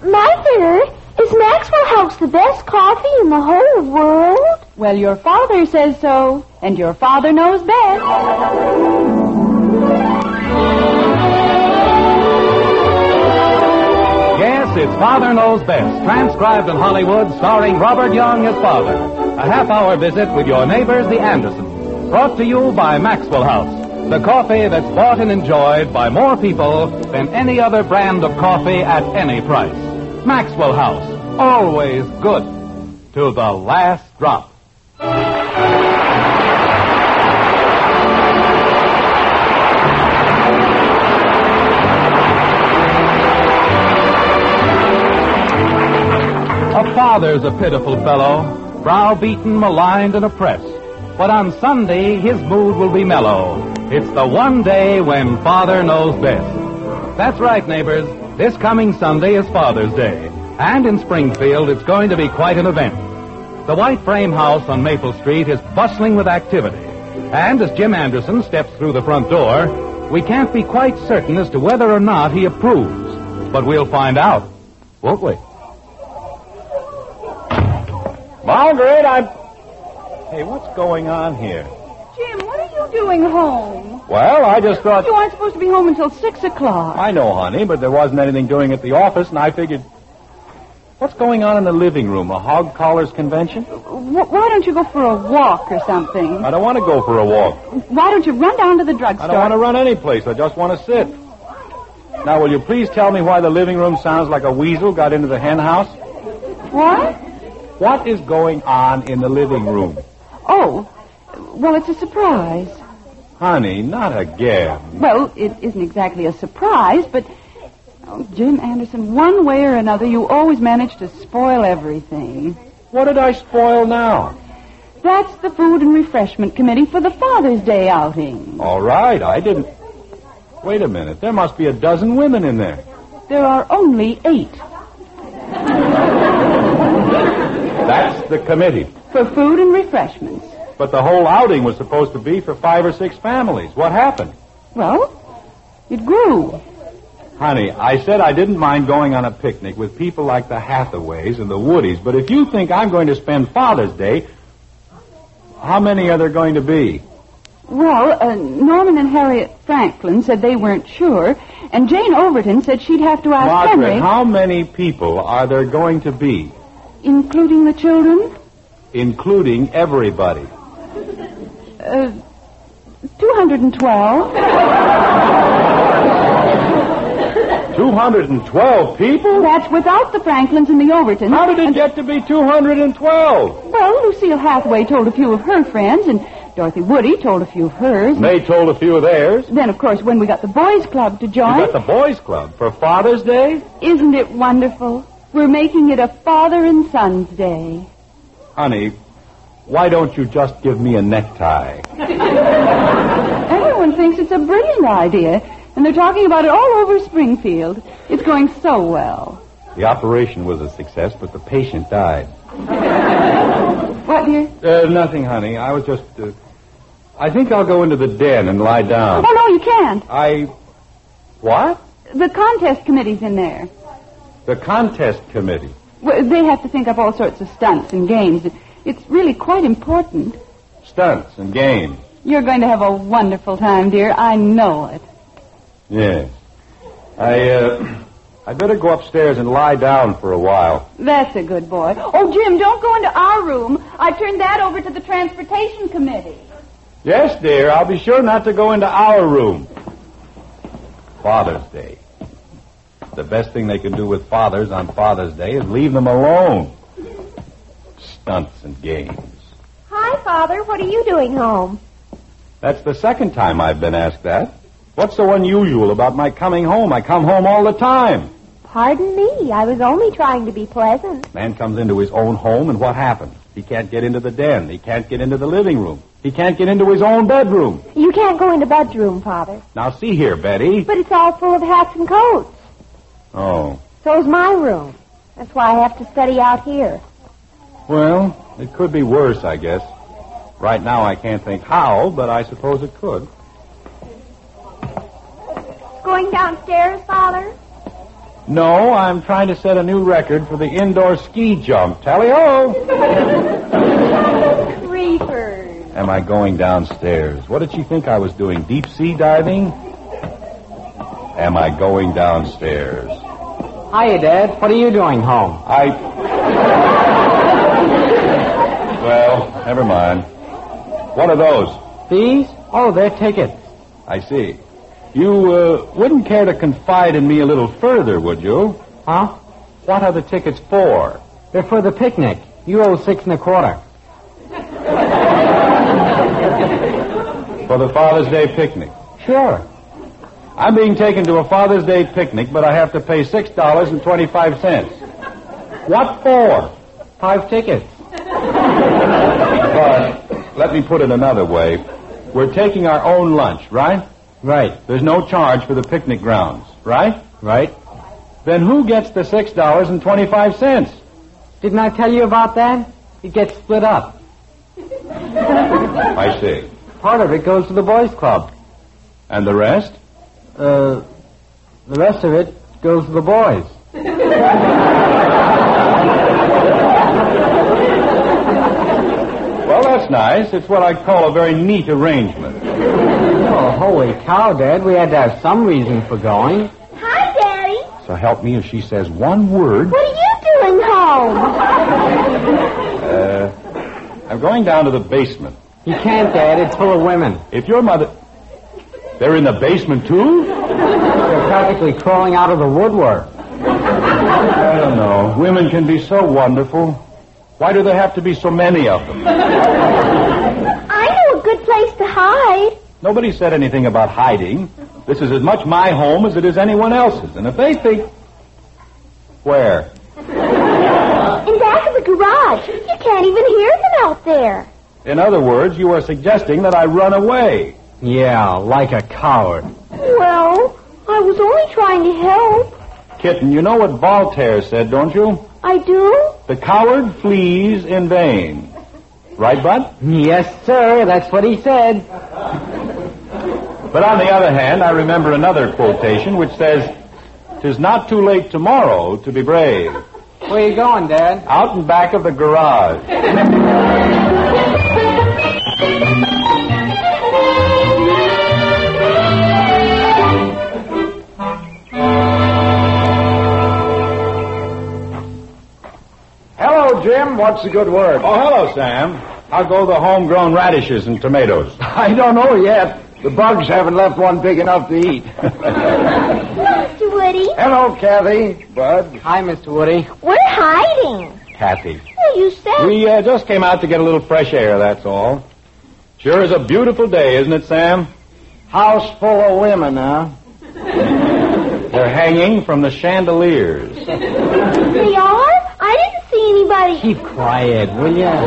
Mother, is Maxwell House the best coffee in the whole world? Well, your father says so, and your father knows best. Yes, it's Father Knows Best, transcribed in Hollywood, starring Robert Young as father. A half-hour visit with your neighbors, the Andersons. Brought to you by Maxwell House, the coffee that's bought and enjoyed by more people than any other brand of coffee at any price. Maxwell House, always good to the last drop. A father's a pitiful fellow, browbeaten, maligned, and oppressed. But on Sunday, his mood will be mellow. It's the one day when Father knows best. That's right, neighbors. This coming Sunday is Father's Day. And in Springfield, it's going to be quite an event. The white frame house on Maple Street is bustling with activity. And as Jim Anderson steps through the front door, we can't be quite certain as to whether or not he approves. But we'll find out, won't we? Margaret, Hey, what's going on here? Jim, what are you doing home? Well, I just thought... You aren't supposed to be home until 6 o'clock. I know, honey, but there wasn't anything doing at the office, and I figured... What's going on in the living room? A hog callers convention? Why don't you go for a walk or something? I don't want to go for a walk. Why don't you run down to the drugstore? I don't want to run any place. I just want to sit. Now, will you please tell me why the living room sounds like a weasel got into the hen house? What? What is going on in the living room? Oh, well, it's a surprise. Honey, not again. Well, it isn't exactly a surprise, but... Oh, Jim Anderson, one way or another, you always manage to spoil everything. What did I spoil now? That's the Food and Refreshment Committee for the Father's Day outing. All right, I didn't... Wait a minute, there must be a dozen women in there. There are only 8. That's the committee. For food and refreshments. But the whole outing was supposed to be for 5 or 6 families. What happened? Well, it grew. Honey, I said I didn't mind going on a picnic with people like the Hathaways and the Woodies, but if you think I'm going to spend Father's Day, how many are there going to be? Well, Norman and Harriet Franklin said they weren't sure, and Jane Overton said she'd have to ask Margaret, Henry... how many people are there going to be? Including the children? Including everybody. 212. 212 people? That's without the Franklins and the Overtons. How did it get to be 212? Well, Lucille Hathaway told a few of her friends, and Dorothy Woody told a few of hers. They told a few of theirs. Then, of course, when we got the boys' club to join... You got the boys' club for Father's Day? Isn't it wonderful? We're making it a Father and Son's Day. Honey, why don't you just give me a necktie? Everyone thinks it's a brilliant idea, and they're talking about it all over Springfield. It's going so well. The operation was a success, but the patient died. What, dear? Nothing, honey. I was just... I think I'll go into the den and lie down. Oh, no, you can't. What? The contest committee's in there. The contest committee? Well, they have to think up all sorts of stunts and games. It's really quite important. Stunts and games. You're going to have a wonderful time, dear. I know it. Yes. I'd better go upstairs and lie down for a while. That's a good boy. Oh, Jim, don't go into our room. I turned that over to the Transportation Committee. Yes, dear. I'll be sure not to go into our room. Father's Day. The best thing they can do with fathers on Father's Day is leave them alone. Stunts and games. Hi, Father. What are you doing home? That's the second time I've been asked that. What's so unusual about my coming home? I come home all the time. Pardon me. I was only trying to be pleasant. Man comes into his own home, and what happens? He can't get into the den. He can't get into the living room. He can't get into his own bedroom. You can't go in the bedroom, Father. Now, see here, Betty. But it's all full of hats and coats. Oh. So's my room. That's why I have to study out here. Well, it could be worse, I guess. Right now, I can't think how, but I suppose it could. Going downstairs, Father? No, I'm trying to set a new record for the indoor ski jump. Tally-ho! Creepers. Am I going downstairs? What did she think I was doing? Deep sea diving? Am I going downstairs? Hiya, Dad. What are you doing home? Well, never mind. What are those? These? Oh, they're tickets. I see. You wouldn't care to confide in me a little further, would you? Huh? What are the tickets for? They're for the picnic. You owe $6.25. For the Father's Day picnic. Sure. I'm being taken to a Father's Day picnic, but I have to pay $6.25. What for? 5 tickets. But let me put it another way. We're taking our own lunch, right? Right. There's no charge for the picnic grounds, right? Right. Then who gets the $6.25? Didn't I tell you about that? It gets split up. I see. Part of it goes to the boys' club. And the rest? The rest of it goes to the boys. Well, that's nice. It's what I'd call a very neat arrangement. Oh, holy cow, Dad. We had to have some reason for going. Hi, Daddy. So help me if she says one word. What are you doing home? I'm going down to the basement. You can't, Dad. It's full of women. If your mother... They're in the basement, too? They're practically crawling out of the woodwork. I don't know. Women can be so wonderful. Why do there have to be so many of them? I know a good place to hide. Nobody said anything about hiding. This is as much my home as it is anyone else's. And if they think... Where? In back of the garage. You can't even hear them out there. In other words, you are suggesting that I run away. Yeah, like a coward. Well, I was only trying to help. Kitten, you know what Voltaire said, don't you? I do? The coward flees in vain. Right, Bud? Yes, sir. That's what he said. But on the other hand, I remember another quotation which says, "'Tis not too late tomorrow to be brave." Where you going, Dad? Out and back of the garage. Hello, Jim. What's the good word? Oh, hello, Sam. How go the homegrown radishes and tomatoes? I don't know yet. The bugs haven't left one big enough to eat. Mr. Woody. Hello, Kathy. Bud. Hi, Mr. Woody. We're hiding. Kathy. Well, you said... We just came out to get a little fresh air, that's all. Sure is a beautiful day, isn't it, Sam? House full of women, huh? They're hanging from the chandeliers. They are? I didn't see anybody. Keep quiet, will ya?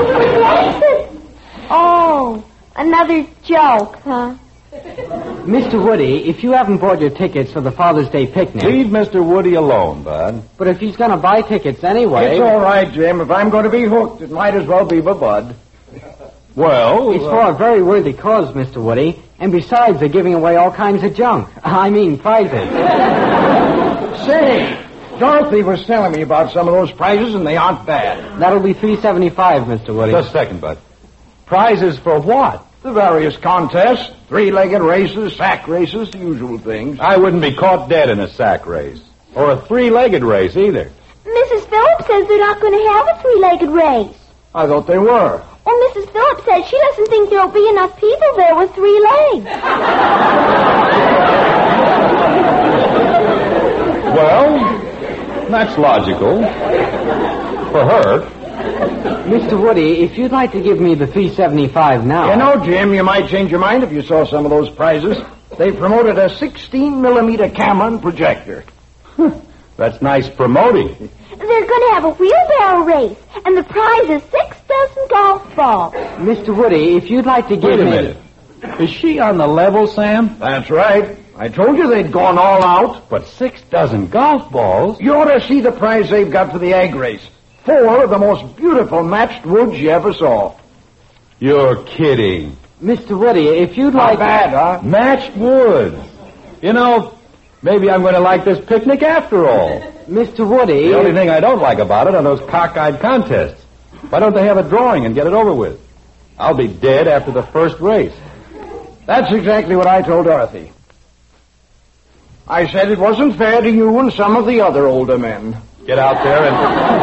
Oh, another joke, huh? Mr. Woody, if you haven't bought your tickets for the Father's Day picnic... Leave Mr. Woody alone, Bud. But if he's going to buy tickets anyway... It's all right, Jim. If I'm going to be hooked, it might as well be by Bud. Well... It's for a very worthy cause, Mr. Woody. And besides, they're giving away all kinds of junk. I mean, prizes. Say, Dorothy was telling me about some of those prizes, and they aren't bad. That'll be $3.75, Mr. Woody. Just a second, Bud. Prizes for what? The various contests, three-legged races, sack races, the usual things. I wouldn't be caught dead in a sack race. Or a three-legged race, either. Mrs. Phillips says they're not going to have a three-legged race. I thought they were. Well, Mrs. Phillips says she doesn't think there'll be enough people there with 3 legs. Well, that's logical. For her. Mr. Woody, if you'd like to give me the $3.75 now... You know, Jim, you might change your mind if you saw some of those prizes. They promoted a 16-millimeter camera and projector. That's nice promoting. They're going to have a wheelbarrow race, and the prize is 6 dozen golf balls. Mr. Woody, if you'd like to give Wait a me... minute. Is she on the level, Sam? That's right. I told you they'd gone all out. But 6 dozen golf balls? You ought to see the prize they've got for the egg race. 4 of the most beautiful matched woods you ever saw. You're kidding. Mr. Woody, if you'd Not like... bad, huh? Matched woods. You know, Maybe I'm going to like this picnic after all. Mr. Woody. The only thing I don't like about it are those cockeyed contests. Why don't they have a drawing and get it over with? I'll be dead after the first race. That's exactly what I told Dorothy. I said it wasn't fair to you and some of the other older men. Get out there and...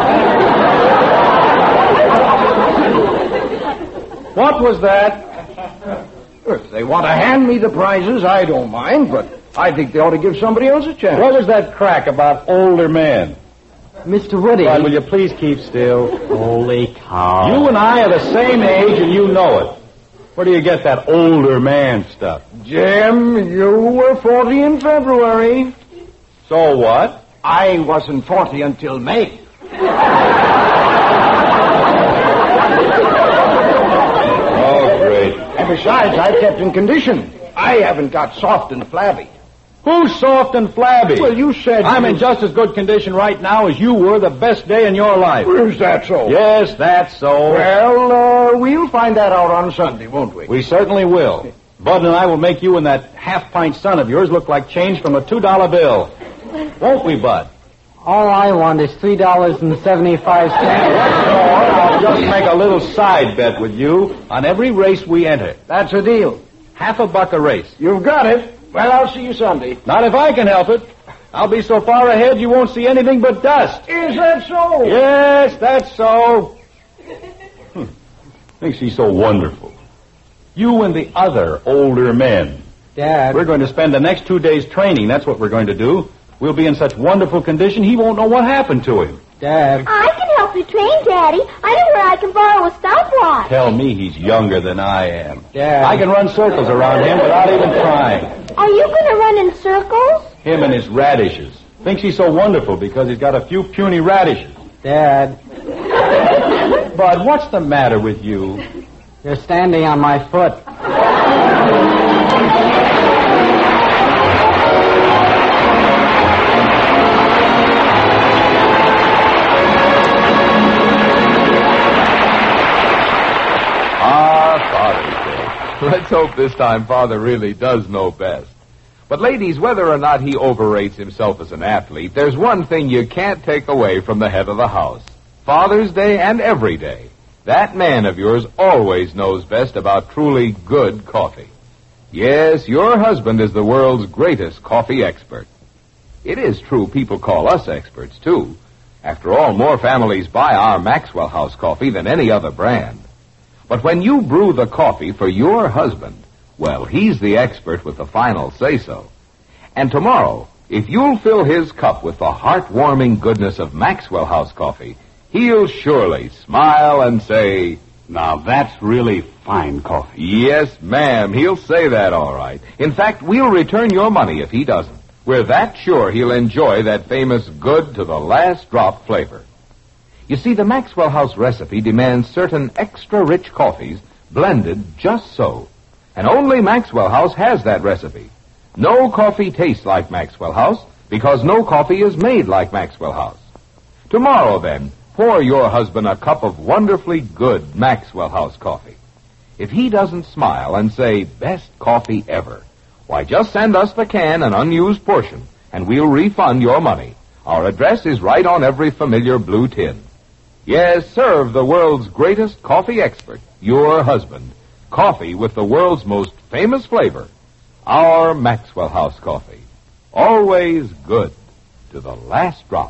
What was that? If they want to hand me the prizes, I don't mind, but I think they ought to give somebody else a chance. What was that crack about older men? Mr. Woody. Bud, will you please keep still? Holy cow. You and I are the same age, and you know it. Where do you get that older man stuff? Jim, you were 40 in February. So what? I wasn't 40 until May. Oh, great. And besides, I've kept in condition. I haven't got soft and flabby. Who's soft and flabby? Well, you said... I'm in just as good condition right now as you were the best day in your life. Is that so? Yes, that's so. Well, we'll find that out on Sunday, won't we? We certainly will. Bud and I will make you and that half-pint son of yours look like change from a $2 bill. Won't we, Bud? All I want is $3.75. I'll just make a little side bet with you on every race we enter. That's a deal. $50 a race. You've got it. Well, I'll see you Sunday. Not if I can help it. I'll be so far ahead you won't see anything but dust. Is that so? Yes, that's so. Thinks she's so wonderful. You and the other older men. Dad. We're going to spend the next 2 days training. That's what we're going to do. We'll be in such wonderful condition he won't know what happened to him. Dad. I can help you train, Daddy. I know where I can borrow a stopwatch. Tell me he's younger than I am. Dad. I can run circles around him without even trying. Are you going to run in circles? Him and his radishes. Thinks he's so wonderful because he's got a few puny radishes. Dad. Bud, what's the matter with you? You're standing on my foot. Let's hope this time Father really does know best. But ladies, whether or not he overrates himself as an athlete, there's one thing you can't take away from the head of the house. Father's Day and every day. That man of yours always knows best about truly good coffee. Yes, your husband is the world's greatest coffee expert. It is true people call us experts, too. After all, more families buy our Maxwell House coffee than any other brand. But when you brew the coffee for your husband, well, he's the expert with the final say-so. And tomorrow, if you'll fill his cup with the heartwarming goodness of Maxwell House coffee, he'll surely smile and say, "Now that's really fine coffee." Yes, ma'am, he'll say that all right. In fact, we'll return your money if he doesn't. We're that sure he'll enjoy that famous good-to-the-last-drop flavor. You see, the Maxwell House recipe demands certain extra-rich coffees blended just so. And only Maxwell House has that recipe. No coffee tastes like Maxwell House because no coffee is made like Maxwell House. Tomorrow, then, pour your husband a cup of wonderfully good Maxwell House coffee. If he doesn't smile and say, "Best coffee ever," why, just send us the can and unused portion, and we'll refund your money. Our address is right on every familiar blue tin. Yes, serve the world's greatest coffee expert, your husband, coffee with the world's most famous flavor, our Maxwell House coffee. Always good to the last drop.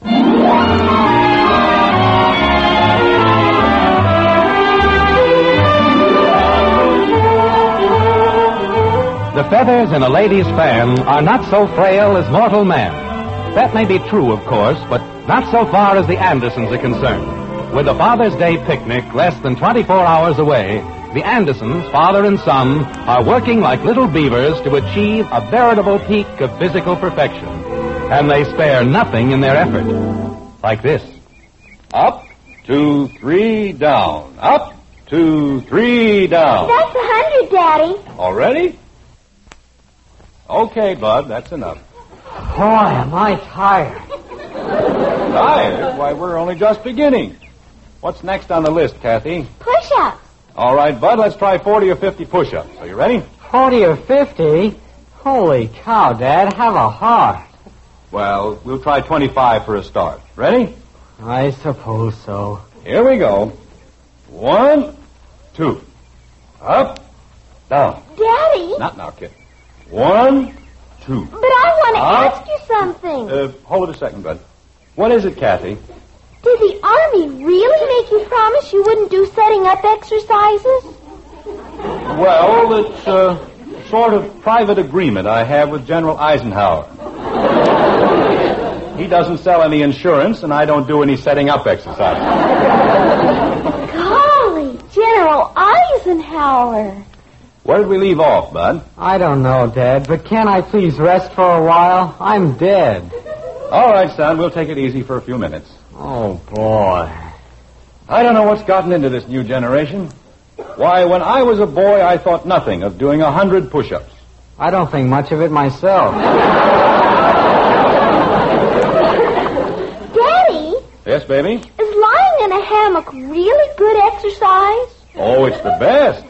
The feathers in a lady's fan are not so frail as mortal man. That may be true, of course, but not so far as the Andersons are concerned. With the Father's Day picnic less than 24 hours away, the Andersons, father and son, are working like little beavers to achieve a veritable peak of physical perfection. And they spare nothing in their effort. Like this. Up, 2, 3, down. Up, 2, 3, down. That's 100, Daddy. Already? Okay, Bud, that's enough. Boy, am I tired. Tired? Why, we're only just beginning. What's next on the list, Kathy? Push-ups. All right, Bud, let's try 40 or 50 push-ups. Are you ready? 40 or 50? Holy cow, Dad. Have a heart. Well, we'll try 25 for a start. Ready? I suppose so. Here we go. 1, 2. Up, down. Daddy. Not now, kid. 1, 2. But I want to Up. ask you something. Hold it a second, bud. What is it, Kathy? Did the Army really make you promise you wouldn't do setting up exercises? Well, it's a sort of private agreement I have with General Eisenhower. He doesn't sell any insurance, and I don't do any setting up exercises. Golly, General Eisenhower. Where did we leave off, Bud? I don't know, Dad, but can I please rest for a while? I'm dead. All right, son, we'll take it easy for a few minutes. Oh, boy. I don't know what's gotten into this new generation. Why, when I was a boy, I thought nothing of doing 100 push-ups. I don't think much of it myself. Daddy, Yes, baby? is lying in a hammock really good exercise? Oh, it's the best.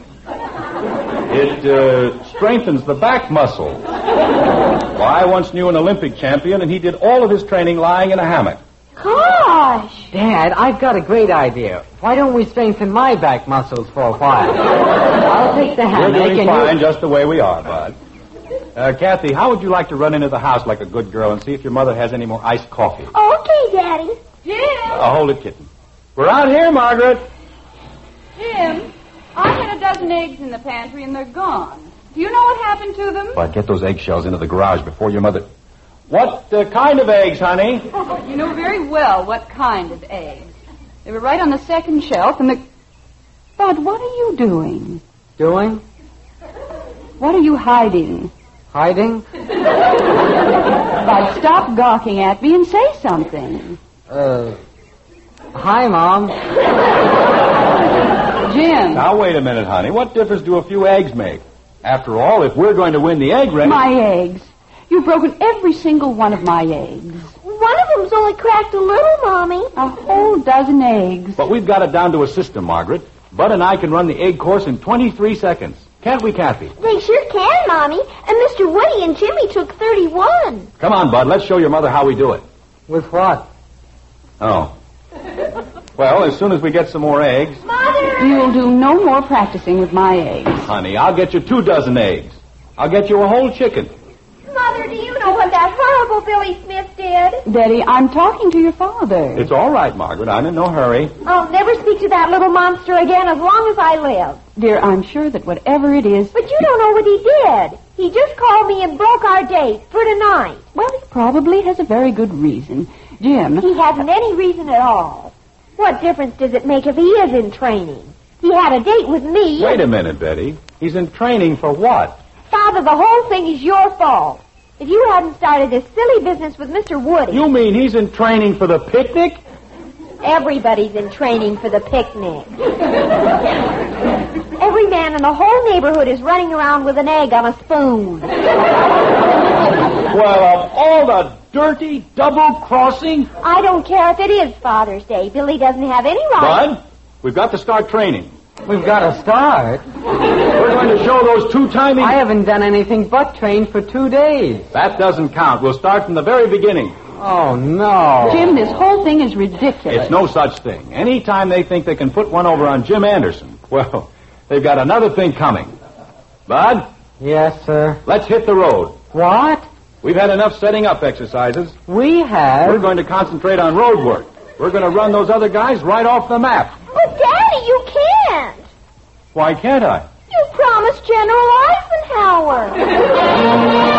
It strengthens the back muscles. Why, I once knew an Olympic champion, and he did all of his training lying in a hammock. Gosh. Dad, I've got a great idea. Why don't we strengthen my back muscles for a while? I'll take the You're hammock doing and fine just the way we are, Bud. Kathy, how would you like to run into the house like a good girl and see if your mother has any more iced coffee? Okay, Daddy. Jim! Hold it, kitten. We're out here, Margaret. Jim, I had a dozen eggs in the pantry and they're gone. Do you know what happened to them? Bud, get those eggshells into the garage before your mother... What kind of eggs, honey? You know very well what kind of eggs. They were right on the second shelf and the... Bud, what are you doing? Doing? What are you hiding? Hiding? Bud, stop gawking at me and say something. Hi, Mom. Jim. Now, wait a minute, honey. What difference do a few eggs make? After all, if we're going to win the egg race... My eggs. You've broken every single one of my eggs. One of them's only cracked a little, Mommy. A whole dozen eggs. But we've got it down to a system, Margaret. Bud and I can run the egg course in 23 seconds. Can't we, Kathy? They sure can, Mommy. And Mr. Woody and Jimmy took 31. Come on, Bud. Let's show your mother how we do it. With what? Oh. Well, as soon as we get some more eggs... Mother! You'll do no more practicing with my eggs. Honey, I'll get you 2 dozen eggs. I'll get you a whole chicken. Mother, do you know what that horrible Billy Smith did? Daddy, I'm talking to your father. It's all right, Margaret. I'm in no hurry. I'll never speak to that little monster again as long as I live. Dear, I'm sure that whatever it is... But you don't know what he did. He just called me and broke our date for tonight. Well, he probably has a very good reason. Jim... He hasn't any reason at all. What difference does it make if he is in training? He had a date with me. Wait a minute, Betty. He's in training for what? Father, the whole thing is your fault. If you hadn't started this silly business with Mr. Woody... You mean he's in training for the picnic? Everybody's in training for the picnic. Every man in the whole neighborhood is running around with an egg on a spoon. Well, of all the dirty double-crossing... I don't care if it is Father's Day. Billy doesn't have any right... Bud, we've got to start training. We've got to start. We're going to show those 2 tiny... I haven't done anything but train for 2 days. That doesn't count. We'll start from the very beginning. Oh, no. Jim, this whole thing is ridiculous. It's no such thing. Anytime they think they can put one over on Jim Anderson, well, they've got another thing coming. Bud? Yes, sir. Let's hit the road. What? We've had enough setting up exercises. We have? We're going to concentrate on road work. We're going to run those other guys right off the map. But, Daddy, you can't. Why can't I? You promised General Eisenhower.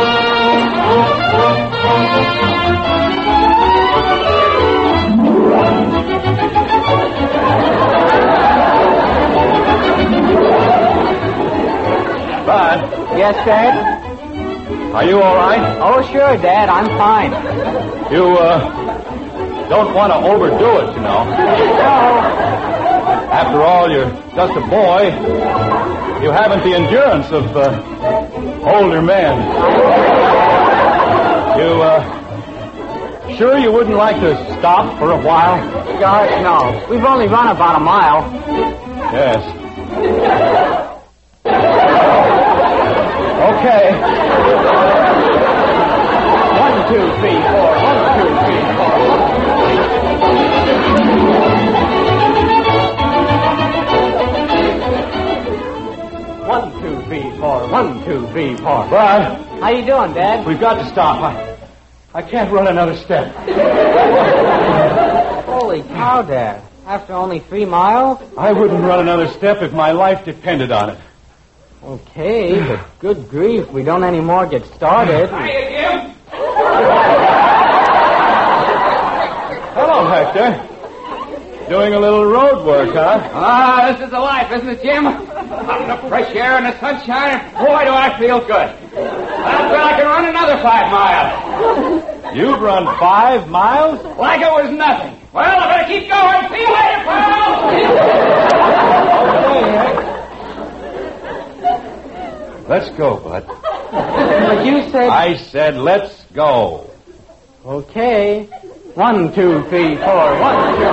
Bud, Yes, Dad? are you all right? Oh, sure, Dad. I'm fine. You, don't want to overdo it, you know. After all, you're just a boy. You haven't the endurance of, older men. You, sure you wouldn't like to stop for a while? Gosh, no. We've only run about a mile. Yes. Okay. 1, 2, 3, 4. 1, 2, 3, 4. 1, 2, 3, 4. 1, 2, 3, 4. Bud. How you doing, Dad? We've got to stop. I can't run another step. Holy cow, Dad. After only 3 miles? I wouldn't run another step if my life depended on it. Okay, but good grief, we don't anymore get started. Hiya, Jim. Hello, Hector. Doing a little road work, huh? This is the life, isn't it, Jim? Out in the fresh air and the sunshine, boy, do I feel good. I feel I can run another 5 miles. You've run 5 miles? Like it was nothing. Well, I better keep going. See you later, pal. Let's go, Bud. But you said... I said let's go. Okay. 1, 2, 3, 4. 1, 2,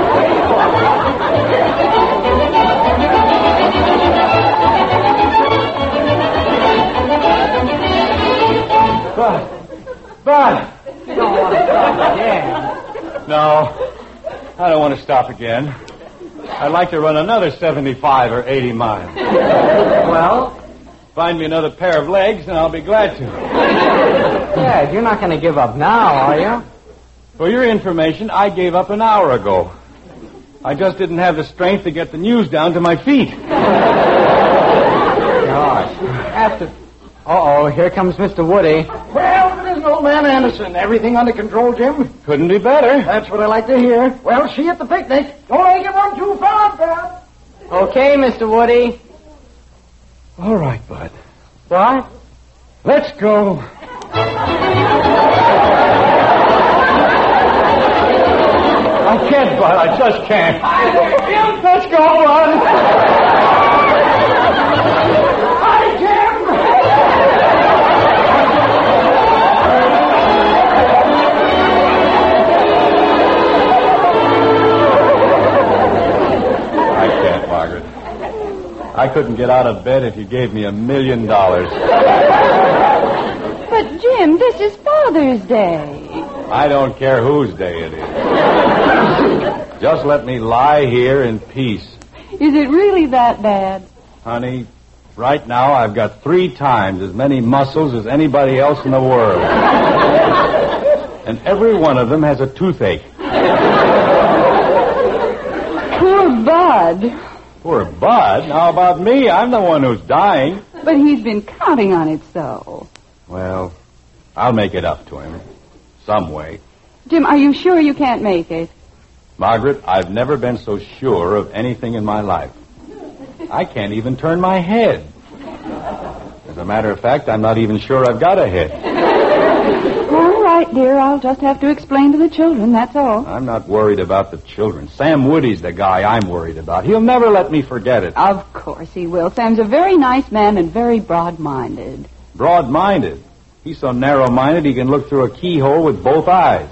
3, 4. Bud! You don't want to stop again. No, I don't want to stop again. I'd like to run another 75 or 80 miles. Well? Find me another pair of legs and I'll be glad to. Dad, you're not going to give up now, are you? For your information, I gave up an hour ago. I just didn't have the strength to get the news down to my feet. Gosh. After... Uh-oh, here comes Mr. Woody. Well, it isn't old man Anderson. Everything under control, Jim? Couldn't be better. That's what I like to hear. Well, see you at the picnic. Don't make it run too far, pal. Okay, Mr. Woody. All right, Bud. What? Let's go. I can't, Bud. I just can't. Let's go, Bud. Hi, Jim. I can't, Margaret. I couldn't get out of bed if you gave me $1 million. But, Jim, this is Father's Day. I don't care whose day it is. Just let me lie here in peace. Is it really that bad? Honey, right now I've got 3 times as many muscles as anybody else in the world. And every one of them has a toothache. Poor Bud. Poor Bud? How about me? I'm the one who's dying. But he's been counting on it so. Well, I'll make it up to him. Some way. Jim, are you sure you can't make it? Margaret, I've never been so sure of anything in my life. I can't even turn my head. As a matter of fact, I'm not even sure I've got a head. All right, dear. I'll just have to explain to the children, that's all. I'm not worried about the children. Sam Woody's the guy I'm worried about. He'll never let me forget it. Of course he will. Sam's a very nice man and very broad-minded. Broad-minded? He's so narrow-minded he can look through a keyhole with both eyes.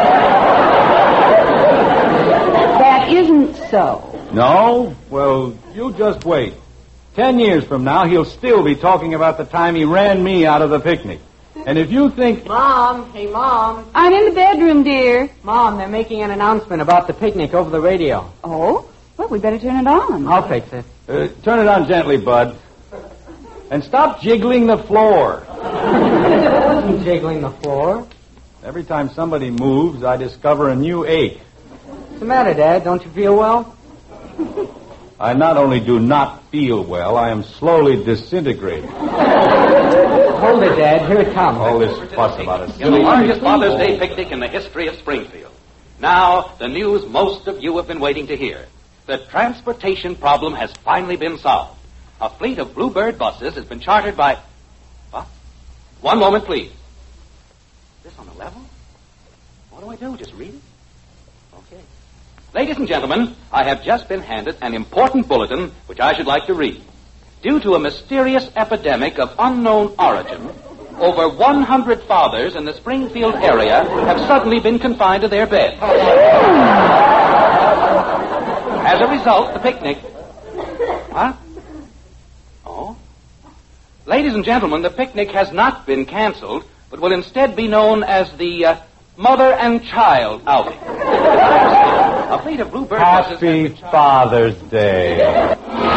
That isn't so. No? Well, you just wait. 10 years from now, he'll still be talking about the time he ran me out of the picnic. And if you think... Mom, hey, Mom. I'm in the bedroom, dear. Mom, they're making an announcement about the picnic over the radio. Oh? Well, we better turn it on. I'll fix it. Turn it on gently, Bud. And stop jiggling the floor. I wasn't jiggling the floor. Every time somebody moves, I discover a new ache. What's the matter, Dad? Don't you feel well? I not only do not feel well, I am slowly disintegrating. Hold it, Dad. Here it comes. All this fuss about it. In the largest Father's Day picnic in the history of Springfield. Now, the news most of you have been waiting to hear. The transportation problem has finally been solved. A fleet of Bluebird buses has been chartered by... What? One moment, please. Is this on the level? What do I do? Just read it? Okay. Ladies and gentlemen, I have just been handed an important bulletin which I should like to read. Due to a mysterious epidemic of unknown origin, over 100 fathers in the Springfield area have suddenly been confined to their beds. As a result, the picnic... Huh? Oh? Ladies and gentlemen, the picnic has not been canceled, but will instead be known as the Mother and Child outing. A fleet of Bluebird buses... Happy Father's Day.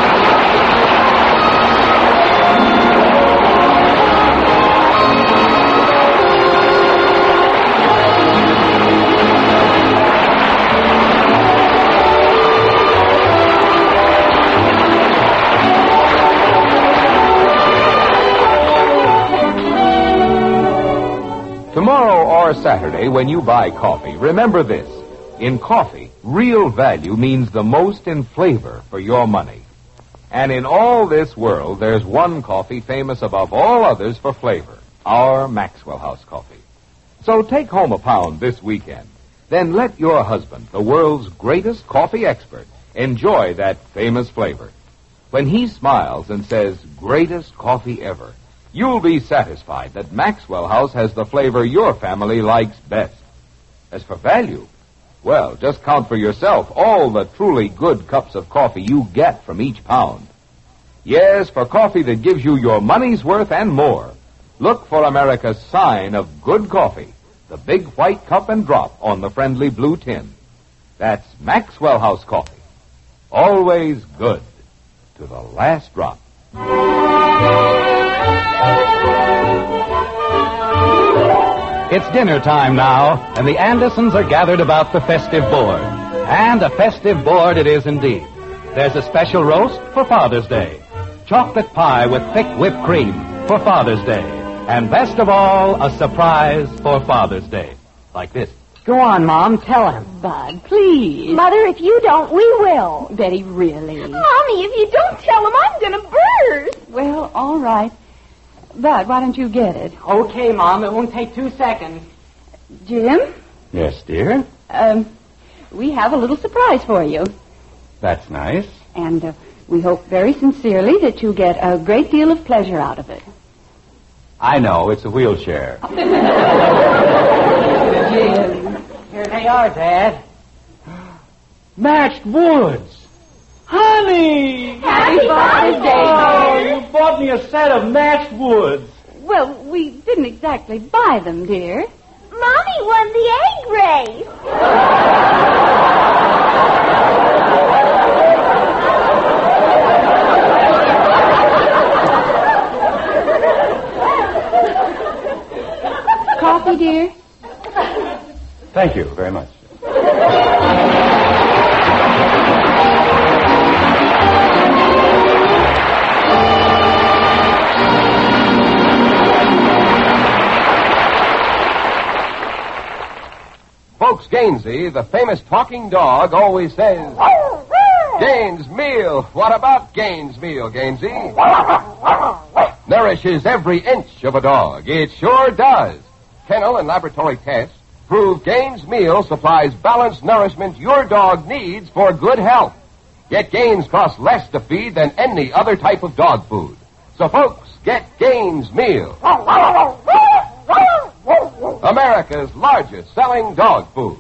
Tomorrow or Saturday, when you buy coffee, remember this. In coffee, real value means the most in flavor for your money. And in all this world, there's one coffee famous above all others for flavor, our Maxwell House coffee. So take home a pound this weekend. Then let your husband, the world's greatest coffee expert, enjoy that famous flavor. When he smiles and says, greatest coffee ever, you'll be satisfied that Maxwell House has the flavor your family likes best. As for value, well, just count for yourself all the truly good cups of coffee you get from each pound. Yes, for coffee that gives you your money's worth and more, look for America's sign of good coffee, the big white cup and drop on the friendly blue tin. That's Maxwell House coffee. Always good to the last drop. It's dinner time now, and the Andersons are gathered about the festive board. And a festive board it is indeed. There's a special roast for Father's Day. Chocolate pie with thick whipped cream for Father's Day. And best of all, a surprise for Father's Day. Like this. Go on, Mom. Tell him. Bud, please. Mother, if you don't, we will. Betty, really? Mommy, if you don't tell him, I'm going to burst. Well, all right. Bud, why don't you get it? Okay, Mom. It won't take 2 seconds. Jim? Yes, dear? We have a little surprise for you. That's nice. And we hope very sincerely that you get a great deal of pleasure out of it. I know, it's a wheelchair. Jim. Here they are, Dad. Matched woods. Honey! Happy Father's Day, Oh, dear. you bought me a set of matched woods. Well, we didn't exactly buy them, dear. Mommy won the egg race. Coffee, dear? Thank you very much. Folks, Gainsey, the famous talking dog, always says, Gaines Meal. What about Gaines Meal, Gainsey? Nourishes every inch of a dog. It sure does. Kennel and laboratory tests prove Gaines Meal supplies balanced nourishment your dog needs for good health. Yet Gaines costs less to feed than any other type of dog food. So, folks, get Gaines Meal. America's largest selling dog food.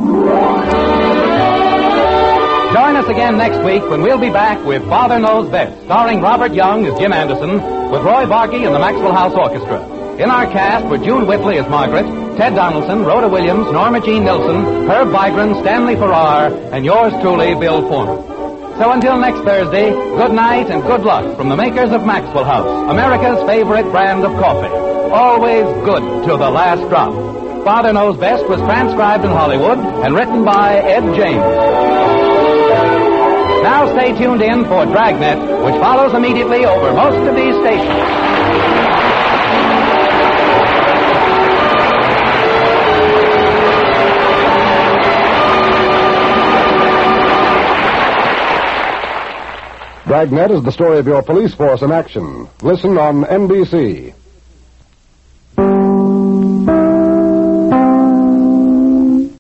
Join us again next week when we'll be back with Father Knows Best, starring Robert Young as Jim Anderson, with Roy Barkey and the Maxwell House Orchestra. In our cast were June Whitley as Margaret, Ted Donaldson, Rhoda Williams, Norma Jean Nilsson, Herb Vigran, Stanley Farrar, and yours truly, Bill Foreman. So until next Thursday, good night and good luck from the makers of Maxwell House, America's favorite brand of coffee. Always good to the last drop. Father Knows Best was transcribed in Hollywood and written by Ed James. Now stay tuned in for Dragnet, which follows immediately over most of these stations. Dragnet is the story of your police force in action. Listen on NBC.